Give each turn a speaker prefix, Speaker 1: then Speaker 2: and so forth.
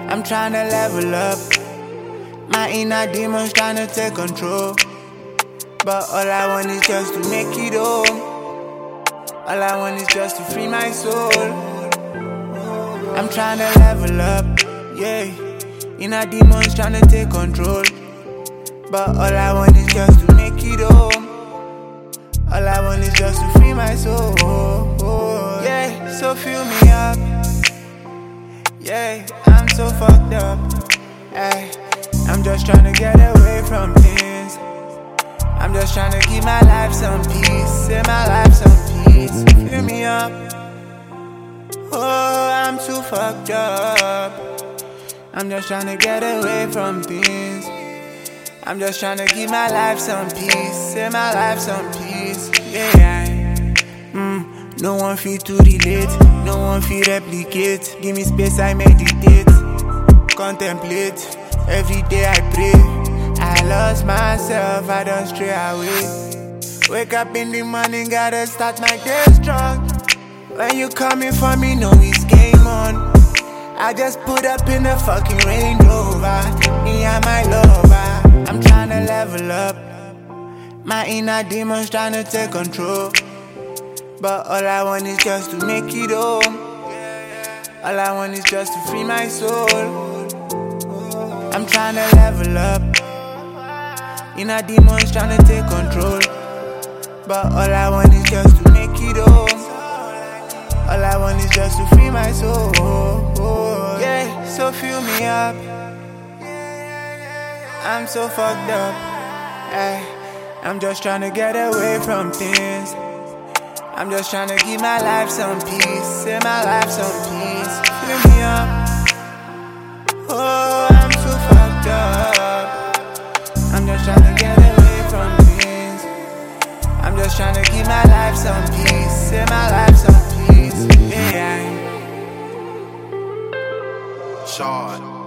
Speaker 1: I'm tryna level up. My inner demons tryna take control. But all I want is just to make it home. All I want is just to free my soul. I'm tryna level up, yeah. Inner demons tryna take control. But all I want is just to make it home. All I want is just to free my soul. Yeah, so fill me up. Yeah, I'm so fucked up. Ay, I'm just tryna get away from things. I'm just tryna give my life some peace. Say my life some peace. Fill me up. Oh, I'm too fucked up. I'm just tryna get away from things. I'm just tryna give my life some peace. Say my life some peace. Yeah. No one feel to relate. No one feel replicate. Give me space, I meditate. Contemplate. Every day I pray. I lost myself, I don't stray away. Wake up in the morning, gotta start my day strong. When you coming for me, know it's game on. I just put up in the fucking Range Rover. Me and my lover, I'm tryna level up. My inner demons tryna take control. But all I want is just to make it home. All I want is just to free my soul. I'm tryna level up. Inner demons tryna take control. But all I want is just to make it home. All I want is just to free my soul. Yeah, so fill me up. I'm so fucked up. Ay, I'm just tryna get away from things. I'm just tryna give my life some peace. Say my life some peace. Fill me up. Oh, I'm so fucked up. I'm just tryna get away from things. I'm just tryna give my life some peace. Say my life some peace. Yeah.
Speaker 2: Shard.